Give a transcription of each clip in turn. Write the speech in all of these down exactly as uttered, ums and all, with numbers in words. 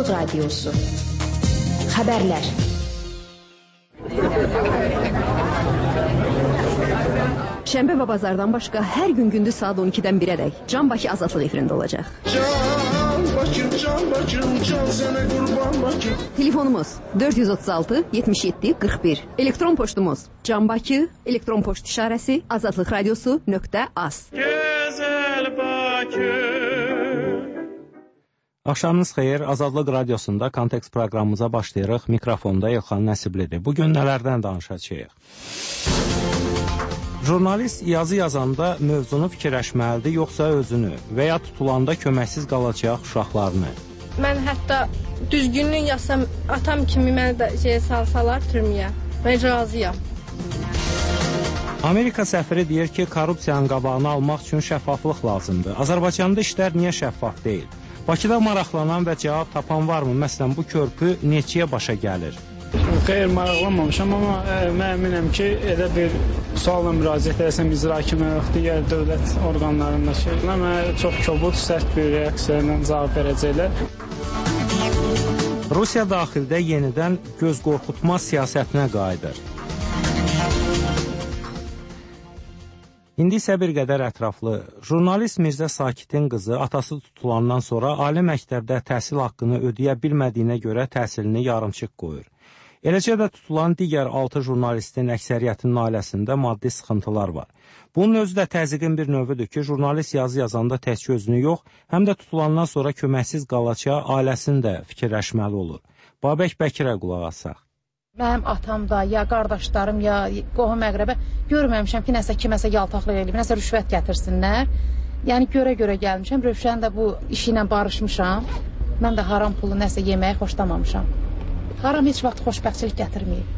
Azadlıq Radiosu. Xəbərlər. Şənbə və bazardan başqa hər gün gündüz saat on ikidən birədək Can Bakı Azadlıq efirində olacaq. Can Bakı, Can Bakı, can sənə qurban Bakı. Telefonumuz dörd yüz otuz altı yetmiş yeddi qırx bir. Elektron poçtumuz Can Bakı, elektron poçt işarəsi azadlıq radiosu nöqtə az. Gözəl Bakı. Axşamınız xeyir, Azadlıq Radiosunda Kontekst proqramımıza başlayırıq. Mikrofonda Elxan Nəsiblidir. Bugün nələrdən danışacağıq? Jurnalist yazı yazanda mövzunu fikirləşməlidir, yoxsa özünü və ya tutulanda köməksiz qalacaq uşaqlarını? Mən hətta düzgünlük yazsam, atam kimi məni də şey salsalar türməyə. Mən razıyam. Amerika səfiri deyir ki, korrupsiyanın qabağını almaq üçün şəffaflıq lazımdır. Azərbaycanda işlər niyə şəffaf deyil? Bakıda maraqlanan və cavab tapan varmı? Məsələn, bu körpü neçəyə başa gəlir? Xeyr, maraqlanmamışam, amma mən əminəm ki, elə bir sualla müraciət etsəm icra kimi yox, digər dövlət orqanlarındakı. Mənə çox kobud, sərt bir reaksiya ilə cavab verəcəklər. Rusiya daxildə yenidən göz qorxutma siyasətinə qayıdır. İndi isə bir qədər ətraflı. Jurnalist Mirzə Sakitin qızı atası tutulandan sonra ali məktəbdə təhsil haqqını ödəyə bilmədiyinə görə təhsilini yarımçıq qoyur. Eləcə də tutulan digər altı jurnalistin əksəriyyətinin ailəsində maddi sıxıntılar var. Bunun özü də təzyiqin bir növüdür ki, jurnalist yazı yazanda təkcə özünü yox, həm də tutulandan sonra köməksiz qalacağı ailəsini də fikirləşməli olur. Babək Bəkirə qulaq asaq. Mənim atam da, ya qardaşlarım, ya qohum əqrəbə görməmişəm ki, nəsə kiməsə yaltaqlıq edib, nəsə rüşvət gətirsinlər. Yəni görə-görə gəlmişəm, Rövşən də bu işi ilə barışmışam. Mən də haram pulu nəsə yeməyi xoşlamamışam. Haram heç vaxt xoşbəxtçilik gətirməyib.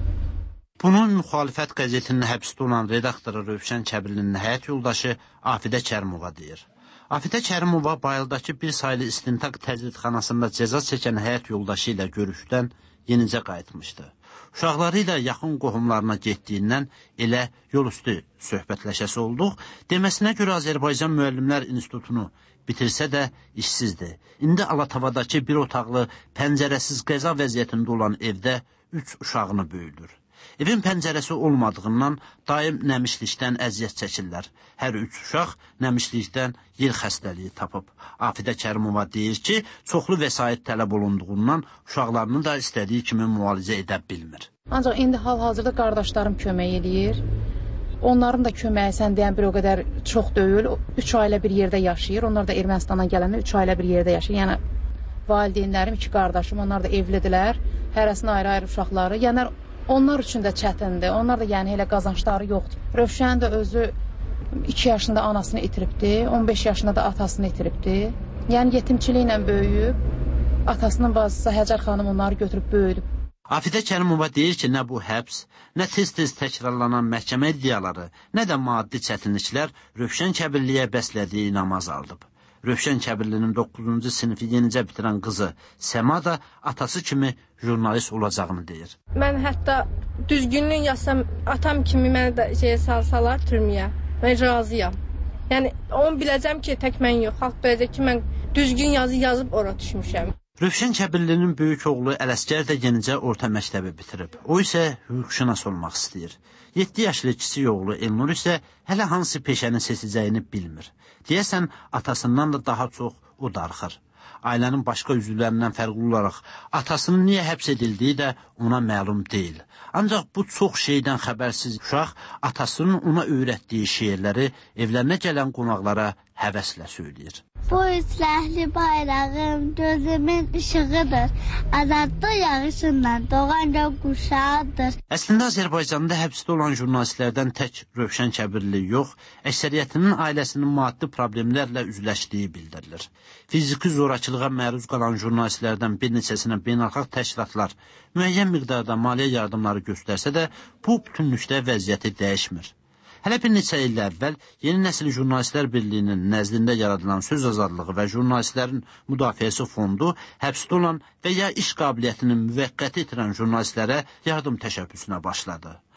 Bunun müxalifət qəzetinin həbsdə olan redaktoru Rövşən Kəbirlinin həyat yoldaşı Afidə Kərimova deyir. Afidə Kərimova Bayıldakı bir saylı istintaq təcridxanasında cəza çəkən həyat yoldaşı ilə görüşdən yenicə qayıtmışdı. Uşaqları ilə yaxın qohumlarına getdiyindən elə yol üstü söhbətləşəsi olduq. Deməsinə görə Azərbaycan Müəllimlər İnstitutunu bitirsə də işsizdir. İndi Alatavadakı bir otaqlı, pəncərəsiz qəza vəziyyətində olan evdə üç uşağını böyüdür. Evin pəncərəsi olmadığından daim nəmişlikdən əziyyət çəkirlər. Hər üç uşaq nəmişlikdən yer xəstəliyi tapıb. Afidə Kərimova deyir ki, çoxlu vəsait tələb olunduğundan uşaqlarını da istədiyi kimi müalicə edə bilmir. Ancaq indi hal-hazırda qardaşlarım kömək edir. Onların da köməyi sən deyən bir o qədər çox deyil. Üç ailə bir yerdə yaşayır. Onlar da Ermənistandan gələndə üç ailə bir yerdə yaşayır. Yəni valideynlərim, iki qardaşım, onlar da evlidirlər. Hərəsinin ayrı-ayrı uşaqları. Yəni onlar üçün də çətindir. Onlar da yəni elə qazançları yoxdur. Rövşən də özü iki yaşında anasını itiribdi, on beş yaşında da atasını itiribdi. Yəni yetimçiliklə böyüyüb, atasının bacısı Həcər xanım onları götürüb böyüdüb. Afidə Kərimova deyir ki, nə bu həbs, nə tez-tez təkrarlanan məhkəmə iddiaları, nə də maddi çətinliklər Rövşən Kəbirliyə bəslədiyi inam azaldıb. Rövşən Kəbirlinin doqquzuncu sinifi yenicə bitirən qızı Səma da atası kimi jurnalist olacağını deyir. Mən hətta düzgünlük yazsam, atam kimi məni də şey salsalar türməyə. Mən razıyam. Yəni onu biləcəm ki, tək mən yox, xalq biləcək ki, mən düzgün yazı yazıb ora düşmüşəm. Rövşən Kəbirlinin böyük oğlu Ələsgər də yenicə orta məktəbi bitirib. O isə hüquqşünas olmaq istəyir. yeddi yaşlı kiçik oğlu Elnur isə hələ hansı peşəni seçəcəyini bilmir. Deyəsən, atasından da daha çox o darıxır. Ailənin başqa üzvlərindən fərqli olaraq atasının niyə həbs edildiyi də ona məlum deyil. Ancaq bu çox şeydən xəbərsiz uşaq atasının ona öyrətdiyi şeirləri evlərinə gələn qonaqlara həvəslə söyləyir. Bu üsləhli bayrağım gözümün işığıdır. Azadlıq yağışından doğan göz quşağıdır. Əslində Azərbaycanda həbsdə olan jurnalistlərdən tək Rövşən Kəbirli yox, əksəriyyətinin ailəsinin maddi problemlərlə üzləşdiyi bildirilir. Fiziki zorakılığa məruz qalan jurnalistlərdən bir neçəsinə beynəlxalq təşkilatlar müəyyən miqdarda maliyyə yardımları göstərsə də, bu bütünlükdə vəziyyəti dəyişmir. Hələ bir neçə il əvvəl Yeni Nəsil Jurnalistlər Birliyinin nəzdində yaradılan söz azadlığı və jurnalistlərin müdafiəsi fondu həbsdə olan və ya iş qabiliyyətini müvəqqəti itirən jurnalistlərə yardım təşəbbüsünə başladı.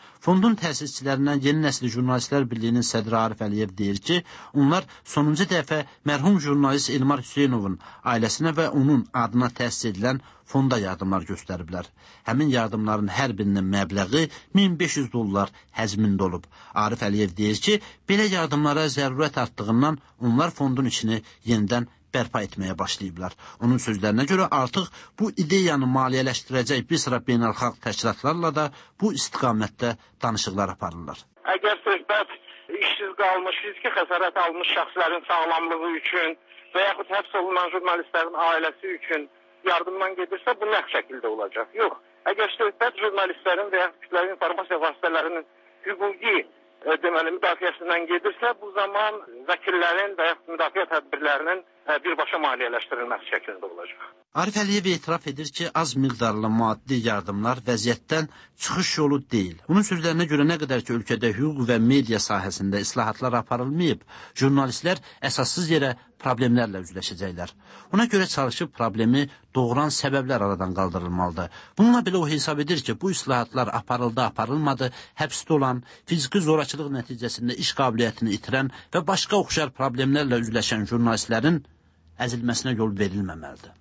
Fondun təsisçilərindən Yeni Nəsil Jurnalistlər Birliyinin sədri Arif Əliyev deyir ki, onlar sonuncu dəfə mərhum jurnalist Elmar Hüseynovun ailəsinə və onun adına təsis edilən fonda yardımlar göstəriblər. Həmin yardımların hər birinin məbləği min beş yüz dollar həzmində olub. Arif Əliyev deyir ki, belə yardımlara zərurət artdığından onlar fondun içini yenidən bərpa etməyə başlayıblar. Onun sözlərinə görə artıq bu ideyanı maliyyələşdirəcək bir sıra beynəlxalq təşkilatlarla da bu istiqamətdə danışıqlar aparırlar. Əgər söhbət işsiz qalmış, fiziki xəsarət almış şəxslərin sağlamlığı üçün və yaxud həbs olunan jurnalistlərin ailəsi üçün yardımdan gedirsə, bu nə şəkildə olacaq? Yox. Əgər söhbət jurnalistlərin və yaxud kütləvi informasiya vasitələrinin hüquqi e, deməli, müdafiəsindən gedirsə, bu zaman vəkillərin və yaxud müdafiə tədbirlərinin e, birbaşa maliyyələşdirilməsi şəklində olacaq. Arif Əliyev etiraf edir ki, az miqdarlı maddi yardımlar vəziyyətdən çıxış yolu deyil. Onun sözlərinə görə nə qədər ki, ölkədə hüquq və media sahəsində islahatlar aparılmayıb, jurnalistlər əsassız yerə problemlərlə üzləşəcəklər. Ona görə çalışıb problemi doğuran səbəblər aradan qaldırılmalıdır. Bununla belə o hesab edir ki, bu islahatlar aparıldı, aparılmadı, həbsdə olan, fiziki zorakılıq nəticəsində iş qabiliyyətini itirən və başqa oxşar problemlərlə üzləşən jurnalistlərin əzilməsinə yol verilməməlidir.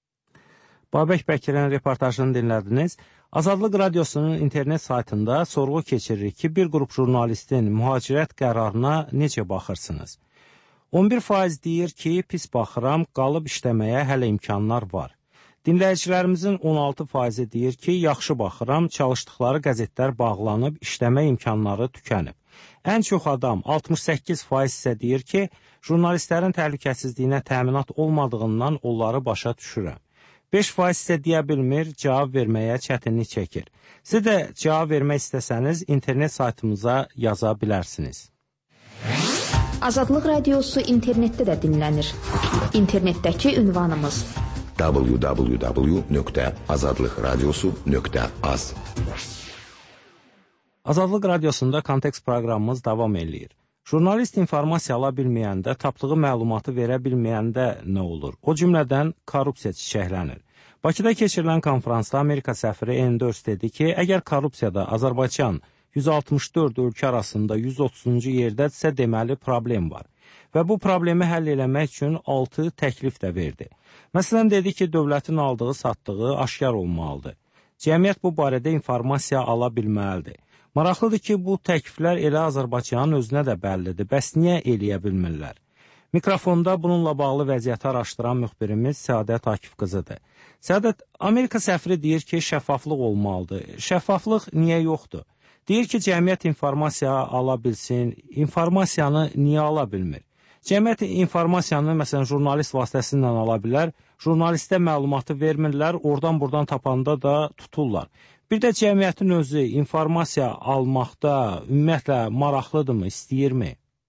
Babək Bəkirin reportajını dinlədiniz. Azadlıq Radiosunun internet saytında sorğu keçiririk ki, bir qrup jurnalistin mühacirət qərarına necə baxırsınız? on bir faiz deyir ki, pis baxıram, qalıb işləməyə hələ imkanlar var. Dinləyicilərimizin on altı faizi deyir ki, yaxşı baxıram, çalışdıqları qəzetlər bağlanıb, işləmə imkanları tükənib. Ən çox adam, altmış səkkiz faiz isə deyir ki, jurnalistlərin təhlükəsizliyinə təminat olmadığından onları başa düşürəm. beş faiz isə deyə bilmir, cavab verməyə çətinlik çəkir. Siz də cavab vermək istəsəniz, internet saytımıza yaza bilərsiniz. Azadlıq Radiosu internetdə də dinlənir. İnternetdəki ünvanımız w w w nöqtə azadlıq radiosu nöqtə az. Azadlıq Radiosunda Kontekst proqramımız davam eləyir. Jurnalist informasiya ala bilməyəndə, tapdığı məlumatı verə bilməyəndə nə olur? O cümlədən korrupsiya çiçəklənir. Bakıda keçirilən konferansda Amerika səfiri Enders dedi ki, əgər korrupsiyada Azərbaycan yüz altmış dörd ölkə arasında yüz otuzuncu yerdədirsə, deməli problem var. Və bu problemi həll eləmək üçün altı təklif də verdi. Məsələn, dedi ki, dövlətin aldığı, satdığı aşkar olmalıdır. Cəmiyyət bu barədə informasiya ala bilməlidir. Maraqlıdır ki, bu təkliflər elə Azərbaycanın özünə də bəllidir. Bəs niyə eləyə bilmirlər? Mikrofonda bununla bağlı vəziyyəti araşdıran müxbirimiz Səadət Akif qızıdır. Səadət, Amerika səfiri deyir ki, şəffaflıq olmalıdır. Şəffaflıq niyə yoxdur? Deyir ki, cəmiyyət informasiya ala bilsin, informasiyanı niyə ala bilmir? Cəmiyyət informasiyanı, məsələn, jurnalist vasitəsilə ala bilər, jurnalistə məlumatı vermirlər, oradan-buradan tapanda da tuturlar. Bir də cəmiyyətin özü informasiya almaqda ümumiyyətlə maraqlıdırmı, istəyirmi?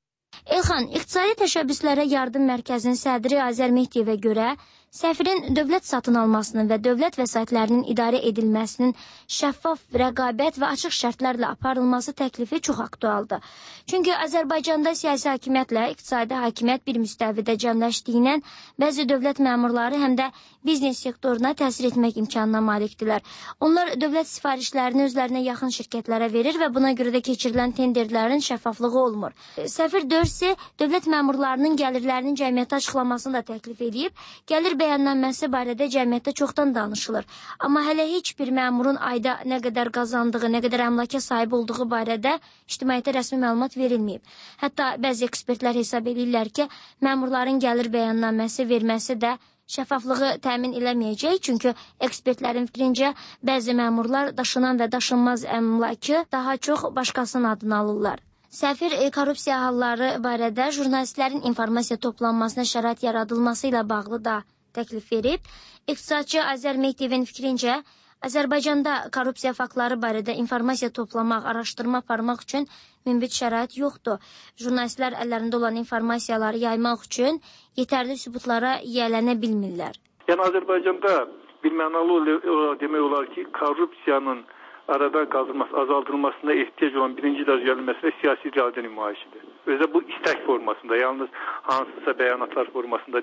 Elxan, İqtisadi Təşəbbüslərə Yardım Mərkəzinin sədri Azər Mehdiyevə görə səfirin dövlət satın almasının və dövlət vəsaitlərinin idarə edilməsinin şəffaf, rəqabət və açıq şərtlərlə aparılması təklifi çox aktualdır. Çünki Azərbaycanda siyasi hakimiyyətlə iqtisadi hakimiyyət bir müstəvidə cəmləşdiyindən bəzi dövlət məmurları həm də biznes sektoruna təsir etmək imkanına malikdirlər. Onlar dövlət sifarişlərini özlərinə yaxın şirkətlərə verir və buna görə də keçirilən tenderlərin şəffaflığı olmur. Səfir Dörsi dövlət məmurlarının gəlirlərinin cəmiyyətə açıqlamasını da təklif edib, gəlir bəyannənməsi barədə cəmiyyətdə çoxdan danışılır. Amma hələ heç bir məmurun ayda nə qədər qazandığı, nə qədər əmlaka sahib olduğu barədə ictimaiyyətə rəsmi məlumat verilməyib. Hətta bəzi ekspertlər hesab edirlər ki, məmurların gəlir bəyannənməsi verməsi də şəffaflığı təmin eləməyəcək, çünki ekspertlərin fikrincə bəzi məmurlar daşınan və daşınmaz əmlakı daha çox başqasının adını alırlar. Səfir korrupsiya halları barədə jurnalistlərin informasiya toplanmasına şərait yaradılması ilə bağlı da təklif verib. İqtisadçı Azər Mehdiyevin fikrincə, Azərbaycanda korrupsiya faktları barədə informasiya toplamaq, araşdırma aparmaq üçün münbit şərait yoxdur. Jurnalistlər əllərində olan informasiyaları yaymaq üçün yetərli sübutlara yiyələnə bilmirlər. Yəni Azərbaycanda bilmənalı demək olar ki, korrupsiyanın aradan qaldırılması, azaldılmasına ehtiyac olan birinci dərəcə gəlməsi siyasi iradə nümayişidir. Özə bu istək formasında, yalnız hansısa bəyanatlar formasında deyil.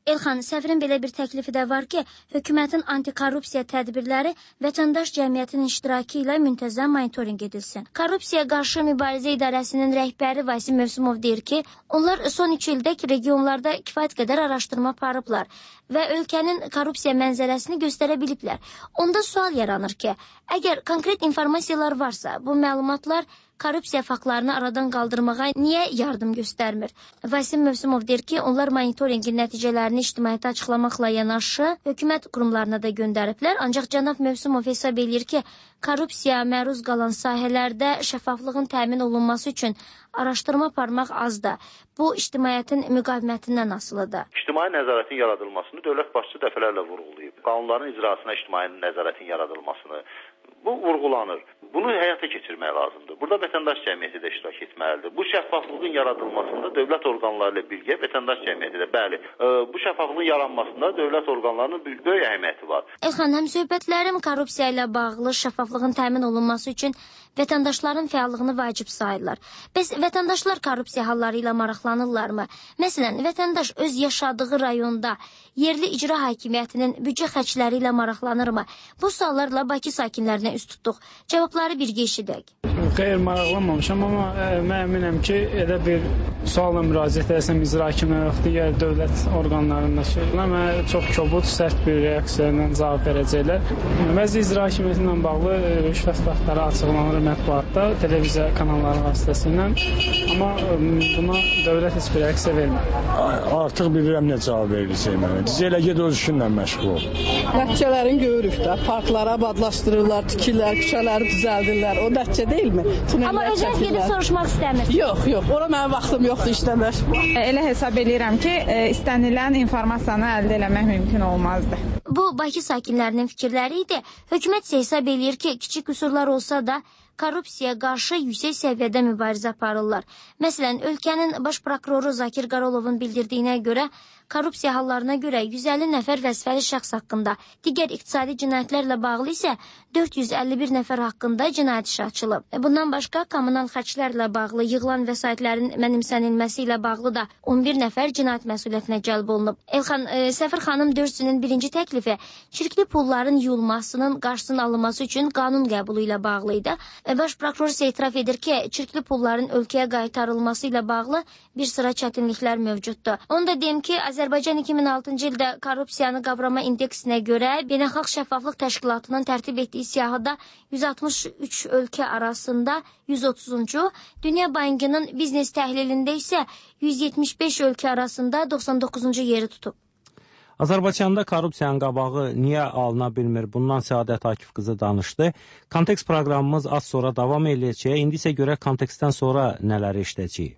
Elxan, səfirin belə bir təklifi də var ki, hökumətin antikorrupsiya tədbirləri vətəndaş cəmiyyətin iştirakı ilə müntəzəm monitorinq edilsin. Korrupsiya qarşı mübarizə idarəsinin rəhbəri Vasim Mövsümov deyir ki, onlar son iki ildə regionlarda kifayət qədər araşdırma aparıblar və ölkənin korrupsiya mənzərəsini göstərə biliblər. Onda sual yaranır ki, əgər konkret informasiyalar varsa, bu məlumatlar korrupsiya faktlarını aradan qaldırmağa niyə yardım göstərmir? Vasim Mövsümov deyir ki, onlar monitoringin nəticələrini ictimaiyyətə açıqlamaqla yanaşı, hökumət qurumlarına da göndəriblər. Ancaq cənab Mövsümov hesab edir ki, korrupsiya məruz qalan sahələrdə şəffaflığın təmin olunması üçün araşdırma aparmaq azdır. Bu, ictimaiyyətin müqavimətindən asılıdır. İctimai nəzarətin yaradılmasını dövlət başçısı dəfələrlə vurğulayıb. Qanunların icrasına ictimai nəzarətin yaradılmasını bu vurğulanır. Bunu həyata keçirmək lazımdır. Burada vətəndaş cəmiyyəti də iştirak etməlidir. Bu şəffaflığın yaradılmasında dövlət orqanları ilə birgə vətəndaş cəmiyyəti də, bəli, e, bu şəffaflığın yaranmasında dövlət orqanlarının böyük əhəmiyyəti var. Elxan, həm söhbətlərim korrupsiya ilə bağlı şəffaflığın təmin olunması üçün vətəndaşların fəallığını vacib sayırlar. Bəs vətəndaşlar korrupsiya halları ilə maraqlanırlarmı? Məsələn, vətəndaş öz yaşadığı rayonda yerli icra hakimiyyətinin büdcə xərcləri ilə maraqlanırmı? Bu suallarla Bakı sakinlərinə üst tutduq. Cavabları birgə eşidək. Xeyr, maraqlanmamışam, amma ə, mən əminəm ki, elə bir sualla müraciət etsəm icra hakimiyyətinə, digər dövlət orqanlarındakı, mən çox kobud, sərt bir reaksiya ilə cavab verəcəklər. Bəzi icra hakimiyyəti ilə bağlı rüşvət faktları açıqlanır mətbuatda, televiziya kanalları vasitəsilə, amma buna dövlət heç bir reaksiya vermir. Artıq bilirəm nə cavab veriləcək mənə. Diz elə ged öz işinlə məşğul ol. Nəticələrini görürük də, parkları abadlaşdırırlar, tikirlər, küçələri düzəldirlər. O nəticə deyilmi? Amma özünüz gedib soruşmaq istəmir. Yox, yox. Ora mənim vaxtım yoxdur, işləmir. Elə hesab edirəm ki, istənilən informasiyanı əldə eləmək mümkün olmazdı. Bu, Bakı sakinlərinin fikirləri idi. Hökumət isə hesab edir ki, kiçik qüsurlar olsa da korrupsiya qarşı yüksək səviyyədə mübarizə aparırlar. Məsələn, ölkənin baş prokuroru Zakir Qarolovun bildirdiyinə görə, korrupsiya hallarına görə yüz əlli nəfər vəzifəli şəxs haqqında, digər iqtisadi cinayətlərlə bağlı isə dörd yüz əlli bir nəfər haqqında cinayət işi açılıb. Bundan başqa, kommunal xərclərlə bağlı yığılan vəsaitlərin mənimsənilməsi ilə bağlı da on bir nəfər cinayət məsuliyyətinə cəlb olunub. Elxan, e, Səfir xanım Dörsünün birinci təklifi çirkli pulların yuyulmasının qarşısının alınması üçün qanun qəbulu ilə bağlı idi. Baş prokuror isə etiraf edir ki, çirkli pulların ölkəyə qaytarılması ilə bağlı bir sıra çətinliklər mövcuddur. Onu da deyim ki, Azərbaycan iki min altıncı ildə korrupsiyanı qavrama indeksinə görə Beynəlxalq Şəffaflıq Təşkilatının tərtib etdiyi siyahıda yüz altmış üç ölkə arasında yüz otuzuncu, Dünya Bankının biznes təhlilində isə yüz yetmiş beş ölkə arasında doxsan doqquzuncu yeri tutub. Azərbaycanda korrupsiyanın qabağı niyə alına bilmir? Bundan Səadət Akif qızı danışdı. Kontekst proqramımız az sonra davam edəcək. İndi isə görə kontekstdən sonra nələri işləyəcəyik?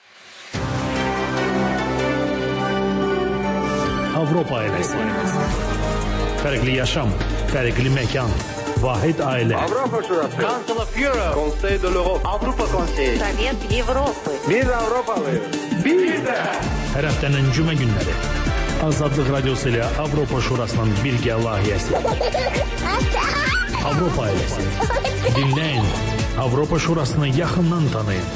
Avropa ailəsi. Fərqli yaşam, fərqli məkan, vahid ailə. Avropa Şurası. Council of Europe. Conseil de l'Europe. Avropa Konseyi. Sovet Avropa. Biz Avropalıyıq. Biz də. Hər həftənin cümə günləri. Azadlıq Radyosu ilə Avropa Şurasının birgə layihəsi. Avropa ailəsi. Dinləyin. Avropa Şurasını yaxından tanıyın.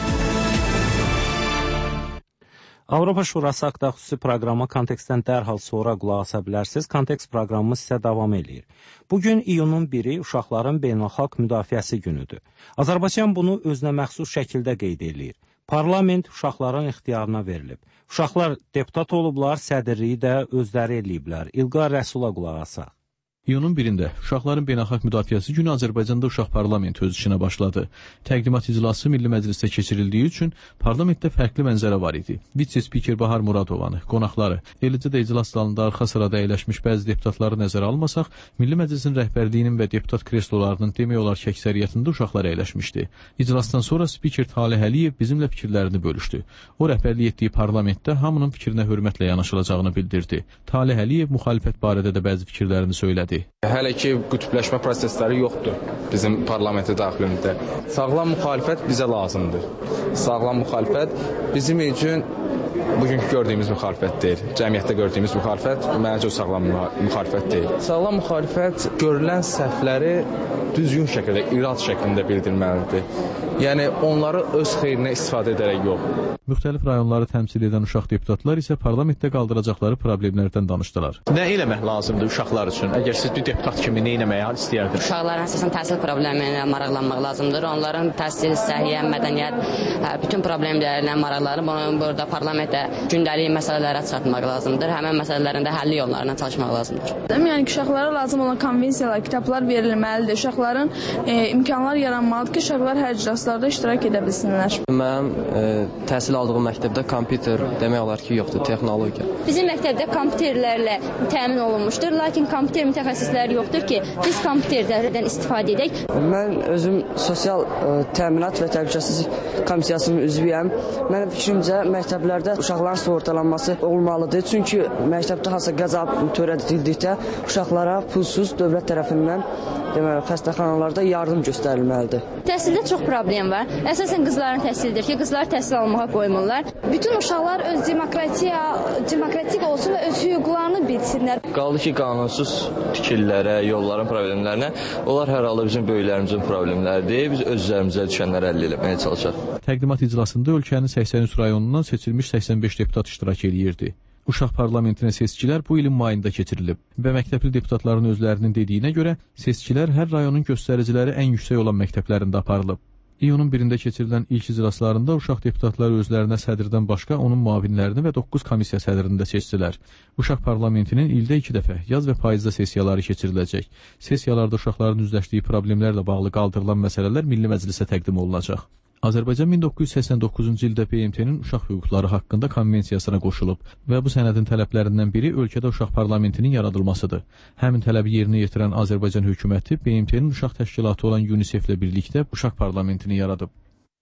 Avropa Şurası haqqında xüsusi proqramı kontekstdən dərhal sonra qulaq asa bilərsiniz. Kontekst proqramımız isə davam edir. Bugün iyunun biri uşaqların beynəlxalq müdafiəsi günüdür. Azərbaycan bunu özünə məxsus şəkildə qeyd edir. Parlament uşaqların ixtiyarına verilib. Uşaqlar deputat olublar, sədrliyi də özləri eləyiblər. İlqar Rəsula qulaq asaq. İyunun birində Uşaqların Beynəlxalq Müdafiəsi günü Azərbaycanda Uşaq Parlamenti öz işinə başladı. Təqdimat iclası Milli Məclisdə keçirildiyi üçün parlamentdə fərqli mənzərə var idi. Vitse-spiker Bahar Muradovanı, qonaqları, eləcə də iclas zalında arxa sırada əyləşmiş bəzi deputatları nəzərə almasaq, Milli Məclisin rəhbərliyinin və deputat kreslolarının demək olar ki, əksəriyyətində uşaqlar əyləşmişdi. İclasdan sonra spiker Talih Əliyev bizimlə fikirlərini bölüşdü. O rəhbərlik etdiyi parlamentdə hamının fikrinə hörmətlə yanaşılacağını bildirdi. Talih Əliyev müxalifət barədə də bəzi fikirlərini söylədi. Hələ ki, qütbləşmə prosesləri yoxdur bizim parlamenti daxilində. Sağlam müxalifət bizə lazımdır. Sağlam müxalifət bizim üçün bugünkü gördüyümüz müxalifət deyil. Cəmiyyətdə gördüyümüz müxalifət məncə sağlam müxalifət deyil. Sağlam müxalifət görülən səhvləri düzgün şəkildə, irad şəklində bildirməlidir. Yəni onları öz xeyrinə istifadə edərək yox. Müxtəlif rayonları təmsil edən uşaq deputatlar isə parlamentdə qaldıracaqları problemlərdən danışdılar. Nə eləmək lazımdır uşaqlar üçün? Əgər siz bir deputat kimi nə etməyi istəyirdiniz? Uşaqların əsasən təhsil problemi ilə maraqlanmaq lazımdır. Onların təhsil, səhiyyə, mədəniyyət, bütün problemlərlə maraqlanıb bunu burada parlamentdə gündəlik məsələlərə çatmaq lazımdır. Həmin məsələlərin də həlli yollarına çalışmaq lazımdır. Yəni ki, uşaqlara lazım olan konvensiyalar, kitablar verilməlidir. Uşaqların e, imkanlar yaranmalıdır ki, uşaqlar hər iclaslarda iştirak edə bilsinlər. Mənim e, təhsil aldığım məktəbdə kompüter demək olar ki, yoxdur, texnologiya. Bizim məktəbdə kompüterlərlə təmin olunmuşdur, lakin kompüter mütəxəssisləri yoxdur ki, biz kompüterlərdən istifadə edək. Mən özüm sosial ə, təminat və təhlükəsizlik komissiyasının üzvüyəm. Mənim fikrimcə məktəblərdə uşaqların sığortalanması olmalıdır. Çünki məktəbdə hansısa qəza törədildikdə uşaqlara pulsuz dövlət tərəfindən deməli, xəstəxanalarda yardım göstərilməlidir. Təhsildə çox problem var. Əsasən qızların təhsilidir ki, qızlar təhsil almağa qoymurlar. Bütün uşaqlar öz demokratiya, demokratik olsun və öz hüquqlarını bilsinlər. Qaldı ki, qanunsuz tikililərə, yolların problemlərinə, onlar hər halda bizim böyüklərimizin problemləridir. Biz öz üzərimizə düşənləri əldə etməyə çalışaq. Təqdimat iclasında ölkənin səksən üç rayonundan seçilmiş səksən beş deputat iştirak edirdi. Uşaq parlamentinə seçkilər bu ilin mayında keçirilib və məktəbli deputatların özlərinin dediyinə görə seçkilər hər rayonun göstəriciləri ən yüksək olan məktəblərində aparılıb. İyunun birində keçirilən ilk iclaslarında uşaq deputatları özlərinə sədrdən başqa onun müavinlərini və doqquz komissiya sədrini də seçdilər. Uşaq parlamentinin ildə iki dəfə yaz və payızda sessiyaları keçiriləcək. Sessiyalarda uşaqların üzləşdiyi problemlərlə bağlı qaldırılan məsələlər Milli Məclisə təqdim olunacaq. Azərbaycan min doqquz yüz səksən doqquzuncu ildə B M T-nin uşaq hüquqları haqqında konvensiyasına qoşulub və bu sənədin tələblərindən biri ölkədə uşaq parlamentinin yaradılmasıdır. Həmin tələbi yerinə yetirən Azərbaycan hökuməti B M T-nin uşaq təşkilatı olan UNICEF-lə birlikdə uşaq parlamentini yaradıb.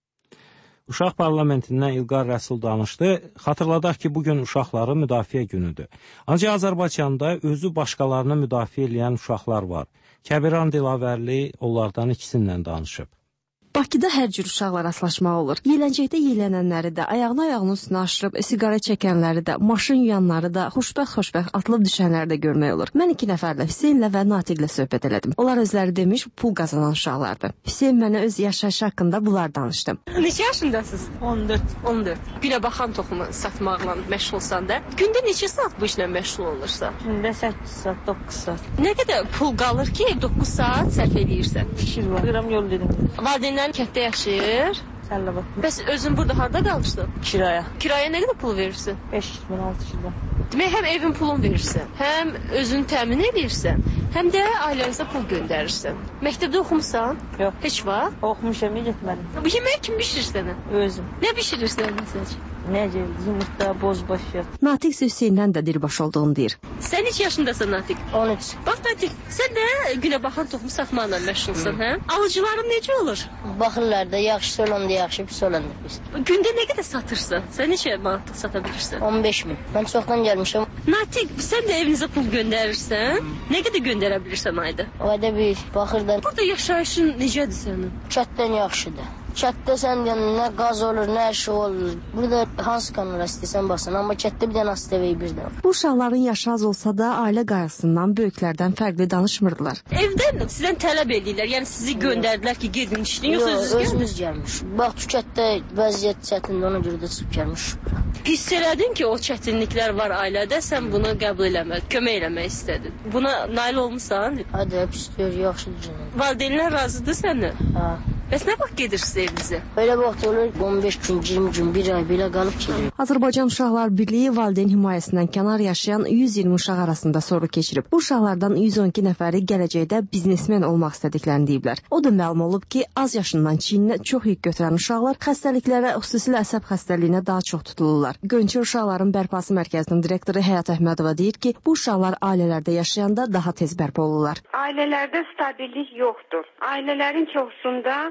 Uşaq parlamentindən İlqar Rəsul danışdı. Xatırladaq ki, bugün uşaqların müdafiə günüdür. Ancaq Azərbaycanda özü başqalarını müdafiə edən uşaqlar var. Kəbiran Dilavərli onlardan ikisindən danışıb. Bakıda hər cür uşaqla rastlaşmaq olur. Yeləncəkdə yelənənləri də, ayağını ayağının üstünə aşırıb, siqaret çəkənləri də, maşın yuyanları da, xoşbəxt-xoşbəxt atılıb düşənləri də görmək olur. Mən iki nəfərlə, Hüseynlə və Natiqlə söhbət elədim. Onlar özləri demiş, pul qazanan uşaqlardır. Hüseyn mənə öz yaşayışı haqqında bunlar danışdı. Neçə yaşındasınız? on dörd. on dörd. Günə baxan toxumu satmaqla məşğulsan da. Gündə neçə saat bu işlə məşğul olursan? Gündə səkkiz saat, doqquz saat. Nə qədər pul qalır ki, doqquz saat sərf edirsən? İşim var. Qıram yol dedim. Valideynlər kənddə yaşayır. Səlləbat. Bəs özün burada harda qalmışdın? Kiraya. Kiraya nə qədər pul verirsən? beş min altı yüz. Demək, həm evin pulunu verirsən, həm özün təmin edirsən, həm də ailənizə pul göndərirsən. Məktəbdə oxumusan? Yox. Heç vaxt? Oxumuşam, getmədim. Bu yeməyi kim bişirir sənə? Özüm. Nə bişirirsən məsələn? Necə? Yumurta, bozbaş yat. Natiq Hüseyndən də dirbaş olduğunu deyir. Sən neçə yaşındasın Natiq? on üç. Bax Natiq, sən də günə baxan toxum satmaqla məşğulsan, hə? Alıcıların necə olur? Baxırlar da yaxşı olanda yaxşı, pis olanda pis. Gündə nə qədər satırsan? Sən neçə manatlıq sata bilirsən? on beş min. Mən çoxdan gəlmişəm. Natiq, sən də evinizə pul göndərirsən? Nə qədər göndərə bilirsən ayda? Ayda bir, baxırdan. Burada yaşayışın necədir sənin? Çatdan yaxşıdır. Kətdə sən deyən nə qaz olur, nə şey olur. Burada hansı kanala istəsən basın, amma kətdə bir dənə asitəvəyi birdən. Bu uşaqların yaşı az olsa da ailə qayğısından böyüklərdən fərqli danışmırdılar. Evdən sizdən tələb edirlər, yəni sizi göndərdilər ki, gedin işləyin, yoxsa Yox, özünüz özümüz gəlmiş. Bax, bu kətdə vəziyyət çətindir, ona görə də çıxıb gəlmiş. Hiss elədin ki, o çətinliklər var ailədə, sən bunu qəbul eləmək, kömək eləmək istədin. Buna nail olmusan? Hadi, hep istiyor, yaxşıdır canım. Valideynlər razıdır səndən? Ha. Bəs nə vaxt gedirsiniz evinizə? Elə vaxt olur, on beş gün, iyirmi gün, bir ay belə qalıb geliyor. Azərbaycan Uşaqlar Birliyi valideyn himayəsindən kənar yaşayan yüz iyirmi uşaq arasında soru keçirib. Bu uşaqlardan yüz on iki nəfəri gələcəkdə biznesmen olmaq istədiklərini deyiblər. O da məlum olub ki, az yaşından çiyninə çox yük götürən uşaqlar xəstəliklərə, xüsusilə əsəb xəstəliyinə daha çox tutulurlar. Gönçə Uşaqların Bərpası Mərkəzinin direktoru Həyat Əhmədova deyir ki, bu uşaqlar ailələrdə yaşayanda daha tez bərpa olurlar. Ailələrdə stabillik yoxdur. Ailələrin çoxsunda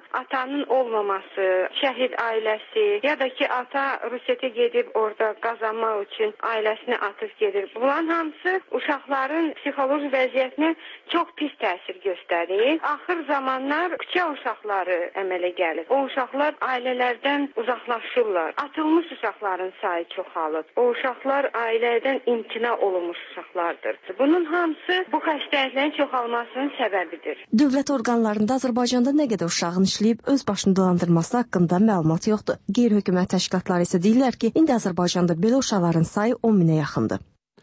atanın olmaması, şəhid ailəsi ya da ki ata Rusiyaya gedib orada qazanmaq üçün ailəsini atıb gedir. Bunların hamısı uşaqların psixoloji vəziyyətinə çox pis təsir göstərir. Axır zamanlar küçə uşaqları əmələ gəlir. O uşaqlar ailələrdən uzaqlaşırlar. Atılmış uşaqların sayı çoxalır. O uşaqlar ailədən imtina olunmuş uşaqlardır. Bunun hamısı bu xəstəliklərin çoxalmasının səbəbidir. Dövlət orqanlarında Azərbaycanda nə qədər uşağın işləyib öz başını dolandırması haqqında məlumat yoxdur. Qeyri-hökumət təşkilatları isə deyirlər ki, indi Azərbaycanda belə uşaqların sayı on minə yaxındır.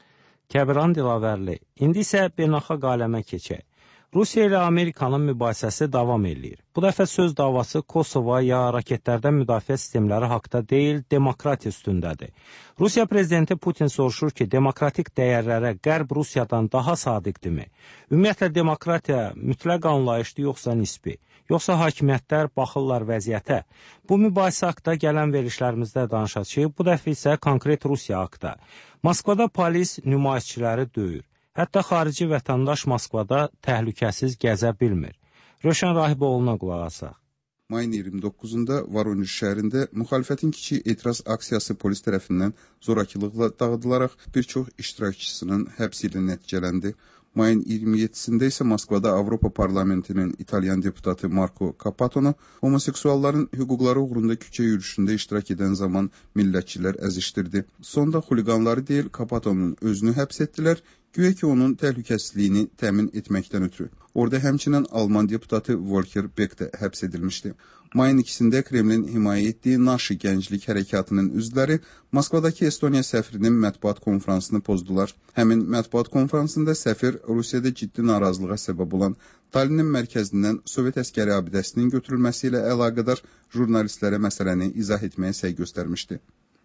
Kəbiran Dilavərli, indi isə beynəlxalq aləmə keçək. Rusiya ilə Amerikanın mübahisəsi davam edir. Bu dəfə söz davası Kosova ya raketlərdən müdafiə sistemləri haqda deyil, demokratiya üstündədir. Rusiya prezidenti Putin soruşur ki, demokratik dəyərlərə Qərb Rusiyadan daha sadiqdirmi? Ümumiyyətlə, demokratiya mütləq anlayışdır, yoxsa nisbi? Yoxsa hakimiyyətlər baxırlar vəziyyətə? Bu mübahisə haqda gələn verilişlərimizdə danışacağıq, bu dəfə isə konkret Rusiya haqda. Moskvada polis nümayişçiləri döyür. Hətta xarici vətəndaş Moskvada təhlükəsiz gəzə bilmir. Röşən Rahiboğlu'na qulaq asaq. Mayın iyirmi doqquzunda Voronezh şəhərində müxalifətin kiçik etiraz aksiyası polis tərəfindən zorakılıqla dağıdılaraq bir çox iştirakçısının həbsi ilə nəticələndi. Mayın iyirmi yeddisində isə Moskvada Avropa Parlamentinin İtalyan deputatı Marco Capatonu homoseksualların hüquqları uğrunda küçə yürüyüşündə iştirak edən zaman millətçilər əzişdirdi. Sonda xuliqanları deyil, Capatonun özünü həbs etdilər, güya ki onun təhlükəsizliyini təmin etməkdən ötürü. Orada həmçinin Alman deputatı Volker Beck də həbs edilmişdi. Mayın ikisində Kremlin himayə etdiyi Naşı Gənclik Hərəkatının üzvləri Moskvadakı Estoniya səfirinin mətbuat konfransını pozdular. Həmin mətbuat konfransında səfir Rusiyada ciddi narazılığa səbəb olan Tallinnin mərkəzindən Sovet əskəri abidəsinin götürülməsi ilə əlaqədar jurnalistlərə məsələni izah etməyə səy göstərmişdi.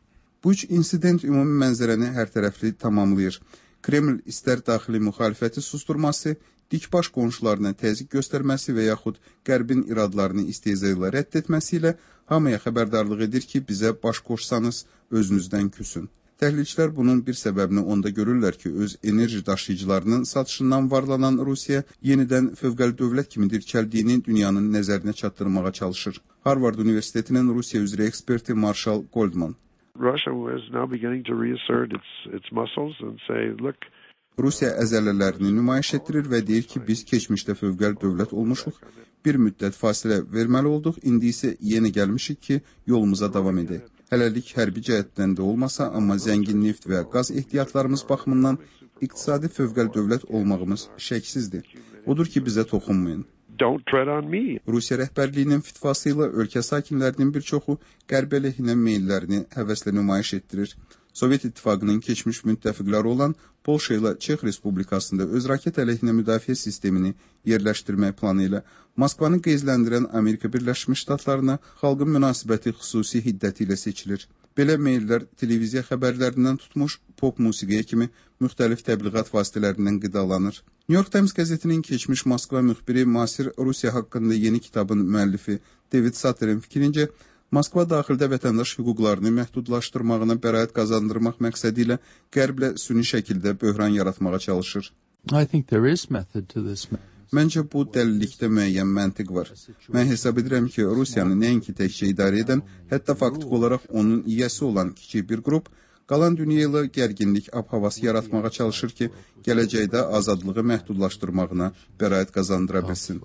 Bu üç insident ümumi mənzərəni hər tərəfli tamamlayır. Kreml istər daxili müxalifəti susturması, dikbaş qonşularına təzyiq göstərməsi və yaxud Qərbin iradlarını istehza ilə rədd etməsi ilə hamıya xəbərdarlıq edir ki, bizə baş qoşsanız özünüzdən küsün. Təhlilçilər bunun bir səbəbini onda görürlər ki, öz enerji daşıyıcılarının satışından varlanan Rusiya yenidən fövqəli dövlət kimi dirçəldiyini dünyanın nəzərinə çatdırmağa çalışır. Harvard Universitetinin Rusiya üzrə eksperti Marshall Goldman. Russia is now beginning to reassert its, its muscles and say, look, Rusiya əzələlərini nümayiş etdirir və deyir ki, biz keçmişdə fövqəli dövlət olmuşuq, bir müddət fasilə verməli olduq, indi isə yenə gəlmişik ki, yolumuza davam edək. Hələlik hərbi cəhətdən də olmasa, amma zəngin neft və qaz ehtiyatlarımız baxımından iqtisadi fövqəli dövlət olmağımız şəksizdir. Odur ki, bizə toxunmayın. Don't tread on me. Rusiya rəhbərliyinin fitvası ilə ölkə sakinlərinin bir çoxu qərb əleyhinə meyllərini həvəslə nümayiş etdirir. Sovet İttifaqının keçmiş müttəfiqləri olan Polşa ilə Çex Respublikasında öz raket əleyhinə müdafiə sistemini yerləşdirmək planı ilə Moskvanı qeyzləndirən Amerika Birləşmiş Ştatlarına xalqın münasibəti xüsusi hiddəti ilə seçilir. Belə meyllər televiziya xəbərlərindən tutmuş pop musiqiyə kimi müxtəlif təbliğat vasitələrindən qidalanır. New York Times qəzetinin keçmiş Moskva müxbiri Masir Rusiya haqqında yeni kitabın müəllifi David Satter'in fikrincə, Moskva daxildə vətəndaş hüquqlarını məhdudlaşdırmağına bəraət qazandırmaq məqsədi ilə Qərblə süni şəkildə böhran yaratmağa çalışır. I think there is method to this. Məncə bu dəlillikdə müəyyən məntiq var. Mən hesab edirəm ki, Rusiyanı nəinki təkcə idarə edən, hətta faktik olaraq onun yiyəsi olan kiçik bir qrup, qalan dünya ilə gərginlik ab-havası yaratmağa çalışır ki, gələcəkdə azadlığı məhdudlaşdırmağına bəraət qazandıra bilsin.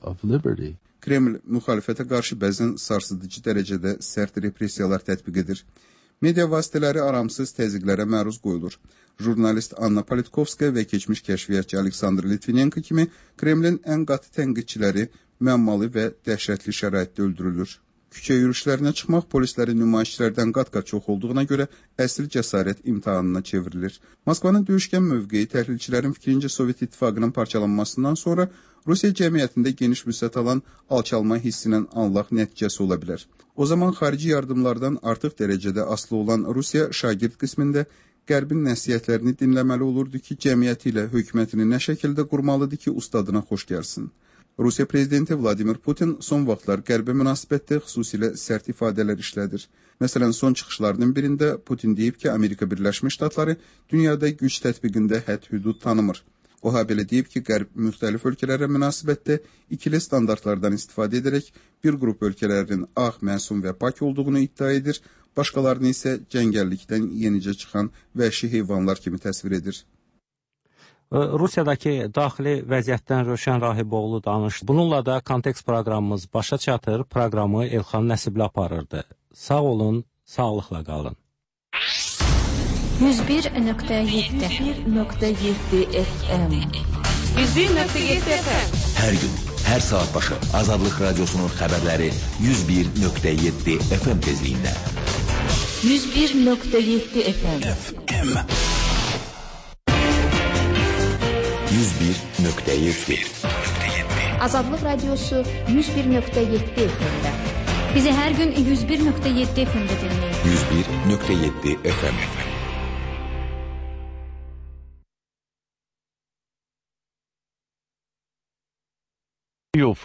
Kreml müxalifətə qarşı bəzən sarsıdıcı dərəcədə sərt repressiyalar tətbiq edir. Media vasitələri aramsız təzyiqlərə məruz qoyulur. Jurnalist Anna Politkovskaya və keçmiş kəşfiyyatçı Aleksandr Litvinenko kimi Kremlin ən qatı tənqidçiləri məmmalı və dəhşətli şəraitdə öldürülür. Küçə yürüyüşlərinə çıxmaq polislərin nümayişçilərdən qat-qat çox olduğuna görə əsl cəsarət imtahanına çevrilir. Moskvanın döyüşkən mövqeyi təhlilçilərin fikrincə Sovet İttifaqının parçalanmasından sonra Rusiya cəmiyyətində geniş vüsət alan alçalma hissinin anlaq nəticəsi ola bilər. O zaman xarici yardımlardan artıq dərəcədə asılı olan Rusiya şagird qismində Qərbin nəsihətlərini dinləməli olurdu ki, cəmiyyəti ilə hökumətini nə şəkildə qurmalıdır ki, ustadına xoş gəlsin. Rusiya prezidenti Vladimir Putin son vaxtlar Qərbə münasibətdə xüsusilə sərt ifadələr işlədir. Məsələn, son çıxışlarının birində Putin deyib ki, Amerika Birləşmiş Ştatları dünyada güc tətbiqində hədd hüdud tanımır. O habelə deyib ki, Qərb müxtəlif ölkələrə münasibətdə ikili standartlardan istifadə edərək bir qrup ölkələrin ağ, məsum və pak olduğunu iddia edir, başqalarını isə cəngəllikdən yenicə çıxan vəhşi heyvanlar kimi təsvir edir. Rusiyadakı daxili vəziyyətdən Rövşən Rahiboğlu danışdı. Bununla da Kontekst proqramımız başa çatır. Proqramı Elxan Nəsibli aparırdı. Sağ olun, sağlıqla qalın. yüz bir nöqtə yeddi yüz bir nöqtə yeddi F M yüz bir nöqtə yeddi F M Hər gün, hər saat başı Azadlıq Radiosunun xəbərləri yüz bir nöqtə yeddi F M tezliyində. yüz bir nöqtə yeddi F M F M yüz bir nöqtə yeddi Azadlıq Radiosu yüz bir nöqtə yeddi F M-də. Bizi hər gün yüz bir nöqtə yeddi F M-də dinləyin. yüz bir nöqtə yeddi F M Yok.